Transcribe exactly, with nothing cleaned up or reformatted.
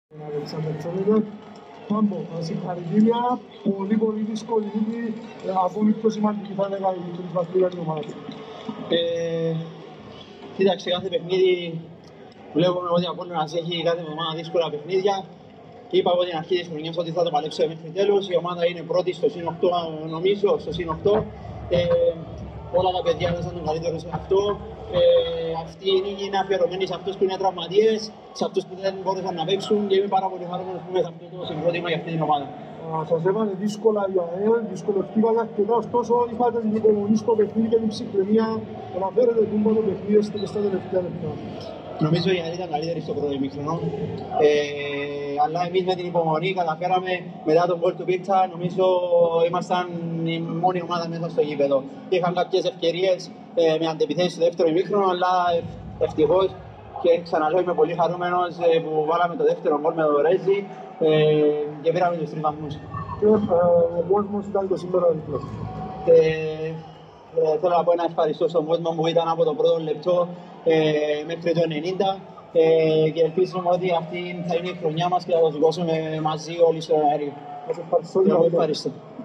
Πάμπο, συγχαρητήρια, πολύ πολύ δύσκολη νίκη, ακόμη πιο σημαντική θα έλεγα η τρισβαθμία για την ομάδα. Ε, κοίταξε, κάθε παιχνίδι βλέπουμε ότι ακόμα μας έχει κάθε ομάδα δύσκολα παιχνίδια. Είπα από την αρχή της χρονιάς ότι θα το παλέψουμε μέχρι τέλος. Η ομάδα είναι πρώτη στο συν οκτώ, νομίζω, στο συν οκτώ. Ε, όλα τα παιδιά έδωσαν τον καλύτερο σε αυτό. Ε, αυτή η νίκη είναι αφιερωμένη σε αυτούς που είναι τραυματίες, σε αυτούς που δεν μπορούσαν να παίξουν και είμαι πάρα πολύ χαρούμενος που είμαι σε αυτό το συγκρότημα για αυτή την ομάδα. Σας έβαλε δύσκολα η ΑΕΛ, δυσκολευτήκατε αρκετά, ωστόσο είχατε την υπομονή στο παιχνίδι και την ψυχραιμία να φέρετε τούμπο το παιχνίδι στα τελευταία λεπτά. Νομίζω η ΑΕΛ ήταν καλύτερη στο πρώτο ημίχρονο, ε, αλλά εμείς με την υπομονή καταφέραμε μετά τον γκολ του Πίτσα, νομίζω ήμασταν η μόνη ομάδα μέσα στο γήπεδο. Είχαν κάποιες ευκαιρίες ε, με αντεπιθέσεις στο δεύτερο ημίχρονο, αλλά ευτυχώς και ξαναλέω είμαι πολύ χαρούμενος ε, που βάλαμε το δεύτερο γκολ με το Ρέζι ε, και πήραμε τους τρεις βαθμούς. Και ε, ο κόσμος ήταν το σήμερα δίπλα. Ε, ε, θέλω να πω ένα ευχαριστώ στον κόσμο που ήταν από το πρώτο λεπτό ε, μέχρι το ενενήντα ε, και ελπίζουμε ότι αυτή θα είναι η χρονιά μας και θα το σηκώσουμε μαζί όλοι στο αέριο. Σας ευχαριστώ. Ευχαριστώ.